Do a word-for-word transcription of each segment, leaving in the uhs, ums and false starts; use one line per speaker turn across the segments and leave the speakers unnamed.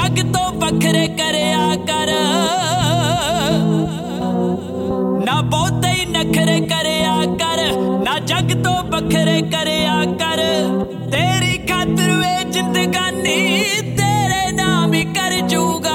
जग तो बखरे करया कर, ना बहुते ही नखरे करया कर, ना जग तो बखरे करया कर। तेरी खातिर वे जिंदगानी तेरे नाम ही कर जूगा।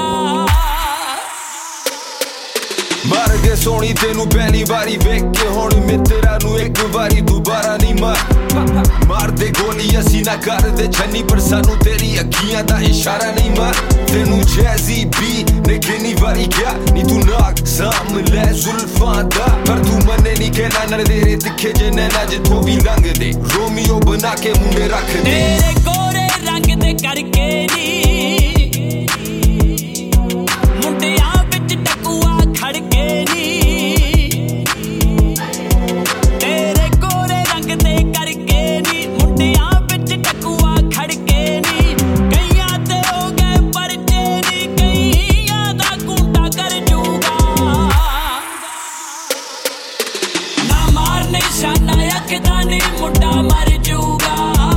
मर गए सोनी तेनू पहली बारी वेख के, हुण मित्रा नू एक बारी दोबारा नहीं मार। मार दे गोली असी ना कर दे छन्नी, पर सानू तेरी अखियां दा इशारा नहीं मार। तेनू जैजी बी ने किन्नी बारी क्या नी तू नाक साम ले जुल्फां दा, पर तू मने नहीं कहना नज़रे दिखे जे नैना जिथों भी लंघ दे। रोमियो बना के मुंडे रख दे
तेरे गोरे रंग दे करके नी मुंडियां विच टकुआ खड़के नी। तेरे गोरे रंग दे करके नी मुंडियां विच टकुआ खड़के नी। कईयां ते हो गए परचे नी, कईयां दा कूटा कर जूगा। ना मार निशाना अखदा नी मुंडा मर जूगा।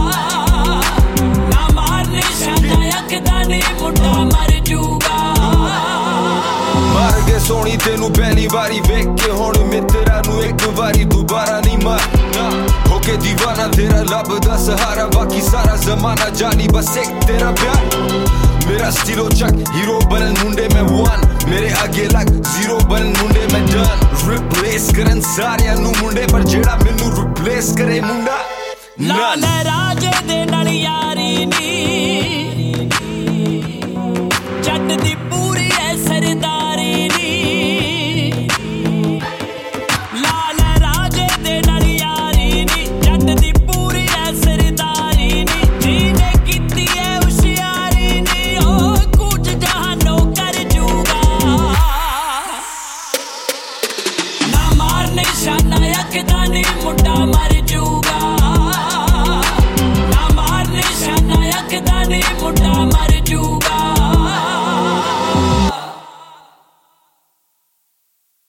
ना मार निशाना अखदा नी मुंडा मर जूगा।
मर गए सोनी तेनू पहली बारी वेख के, हुण मित्रा नू एक बारी दोबारा नहीं मार। होके दीवाना तेरा लभदा सहारा, बाकी सारा जमाना जानी बस एक तेरा प्यार। मेरा स्टीलो चक हीरो बनन मुंडे में वन, मेरे आगे लग जीरो बनन मुंडे में डन। रिप्लेस करन सारियां नू मुंडे, पर जेड़ा मैनू रिप्लेस करे मुंडा
लाल राजे दे नाल यारी नी, जट दी पूरी है सरदारी नी। लाल राजे दे नाल